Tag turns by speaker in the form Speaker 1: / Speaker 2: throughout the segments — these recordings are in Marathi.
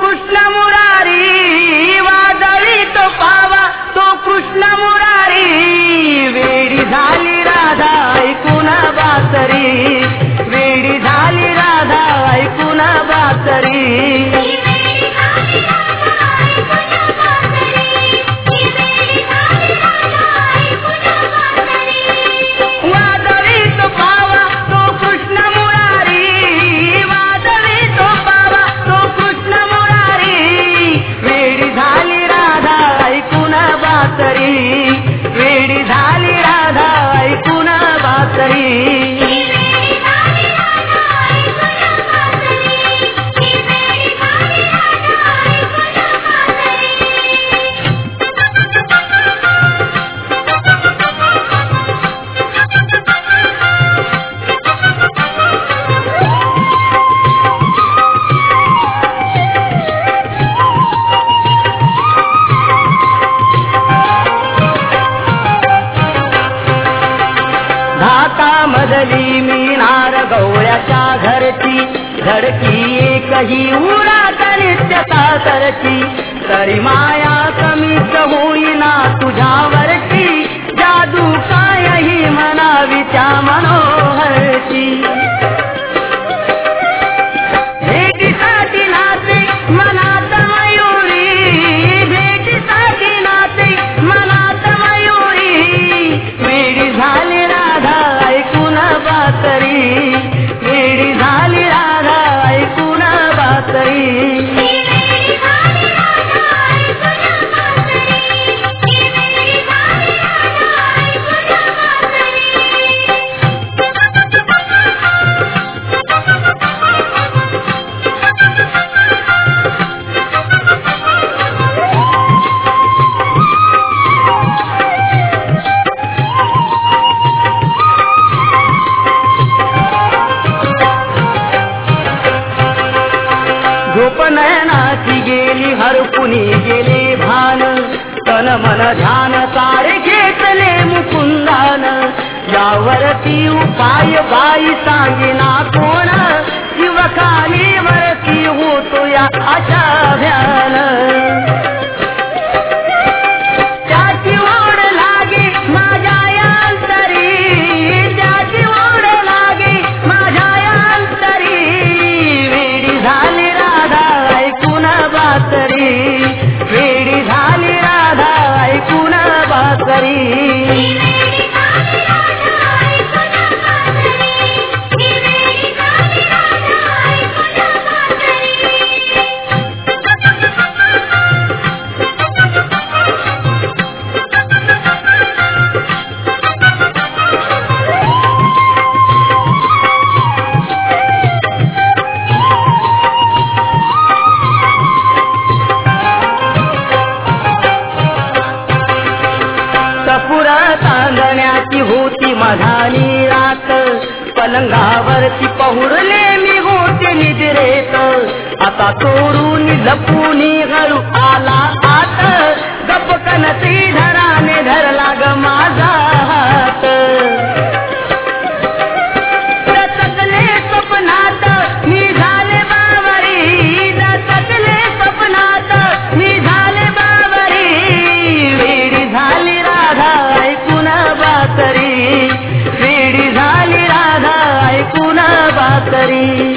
Speaker 1: कृष्ण मुरारी वादळी तो पावा तो कृष्ण मुरारी वेडी झाली राधा ऐकून बासरी वेडी झाली राधा ऐकून बासरी वेडी झाली राधा ऐकून बासरी मदली मीनार गवळ्याच्या घरची धडकी एकही उरात नित्य सासरची तरी माया कमीच होईना तुझ्यावरची जादू कायही म्हणावी त्या मनोहरची भेटीसाठी नाते मनात मयुरी भेटीसाठी नाते मनात मयुरी वेडी झाली राधा बासरी वेडी झाली राधा ऐकून बासरी नयनाची गेली हरपुनी गेले भान तन मन ध्यान सारे घेतले मुकुंदान यावरती उपाय बाई सांगिना कोण शिवकाली वरती होतो या आशा ध्यान त्याची ओढ लागे माझ्या अंतरी त्याची ओढ लागे माझ्या अंतरी वेडी झाली बासरी वेडी झाली राधा ऐकून बासरी तांदण्याची होती मधानी रात पलंगावरती पहुडले मी होते निद्रेत आता चोरून लपूनी घरू आला आत गपकनती धराने धरला ग माझा हात दचकले स्वप्नात मी झाले बावरी दचकले स्वप्नात मी झाले बावरी वेडी झाली राधा ऐकून बासरी वेडी झाली राधा ऐकून बासरी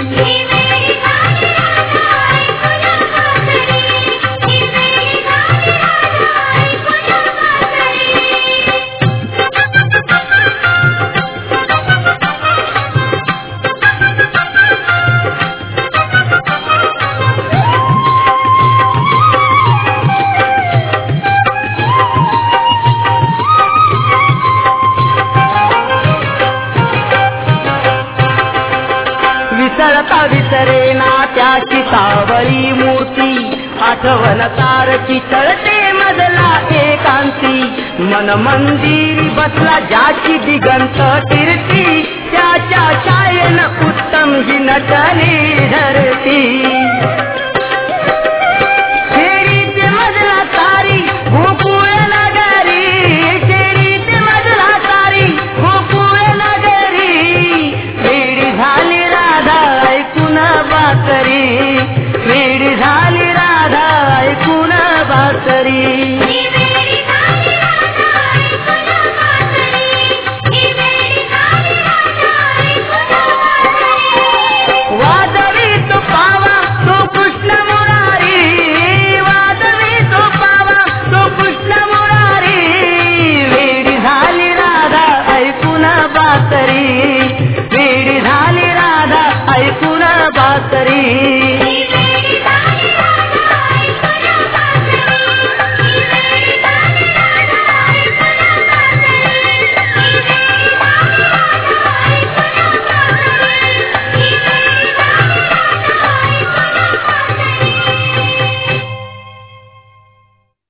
Speaker 1: विसरता विसरेना त्याची सावरी मूर्ती आठवण तारची चळते मधला एकांती मन मंदिरी बसला ज्याची दिगंत कीर्ती त्याच्या छायेन उत्तम ही नटली धरती शेरीचे मधला तारी गोकुळ नगरी शेरीचे मधला तारी गोकुळ नगरी वेडी झाली राधा ऐकून बासरी वेडी झाली राधा बासरी वेडी झाली राधा ऐकून बासरी